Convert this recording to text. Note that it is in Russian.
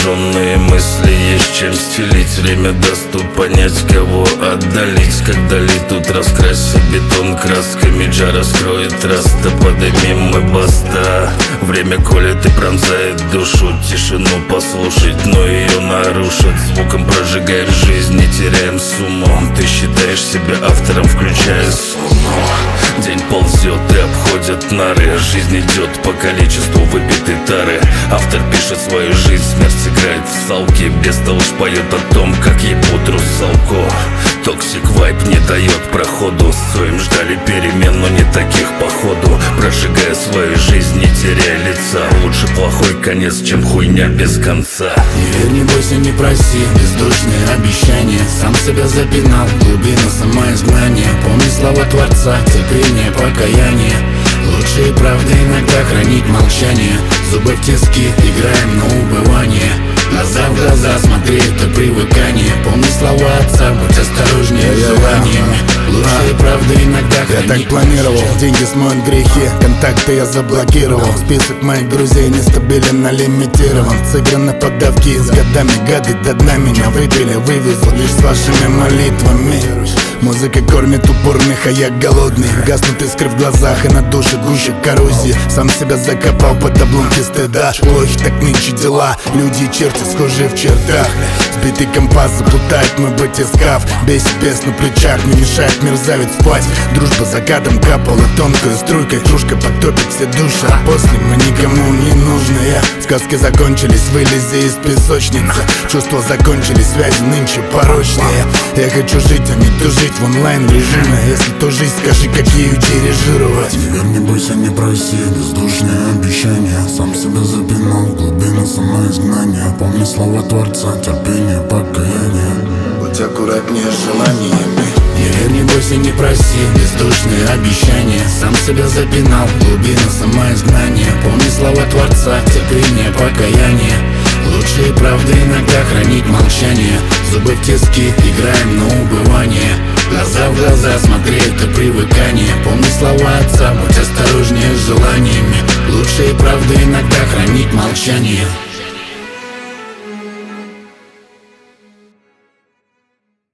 искаженные мысли, есть чем стелить. Время даст тут понять, кого отдалить. Когда летут, раскрась бетон красками, джа раскроет раста, подымем мы баста. Время колет и пронзает душу, тишину послушать, но ее нарушит. Звуком прожигаем жизнь, не теряем сумму. Ты считаешь себя автором, включая сумму. День ползет и обходят нары, жизнь идет по количеству выпитой тары. Автор пишет свою жизнь, смерть играет в салки. Бестолочь поет о том, как ебут русалку. Токсик вайп не дает проходу. Своим ждали перемен, но не таких походу. Прожигая свою жизнь, не теряя лица. Лучше плохой конец, чем хуйня без конца. Не верь, не бойся, не проси, бездушные обещания. Сам себя запинал, глубина самоизгнания. Помни слова Творца, терпение, покаяние. Лучшие правды иногда хранить молчание. Зубы в тиски, играем на убывание. Глаза в глаза, смотри, это привыкание. Помни слова отца, будь осторожнее с желаниями. Лучшие правды иногда хранить. Я так планировал, деньги смоют грехи, контакты я заблокировал. Список моих друзей нестабилен, а лимитирован. Сыграны поддавки, с годами гады до дна меня выпили. Вывезу лишь с вашими молитвами. Музыка кормит упорных, а я голодный. Гаснут искры в глазах и на душе гуще коррозии. Сам себя закопал под обломки стыда. Плохи так нынче дела, люди и черти схожие в чертах. Сбитый компас заплутает мой батискаф. Бесит бес на плечах, не мешает мерзавец спать. Дружба закатом капала тонкой струйкой. Кружка потопит все души, а после мы никому не нужные. Сказки закончились, вылези из песочницы. Чувства закончились, связи нынче порочные. Я хочу жить, а не тужить в онлайн режиме. Если то жизнь, скажи, как ее дирижировать. Не верь, не бойся, не проси, бездушные обещания. Сам себя запинал, глубина самоизгнания. Помни слова Творца, терпение, покаяние. Будь аккуратнее с желаниями. Не верь, не бойся, не проси, бездушные обещания. Сам себя запинал, глубина самоизгнания. Помни слова Творца, терпение, покаяние. Лучшие правды иногда хранить молчание. Зубы в тиски, играем на убывание. Глаза в глаза, смотри, это привыкание. Помни слова отца, будь осторожнее с желаниями. Лучшие правды иногда хранить молчание.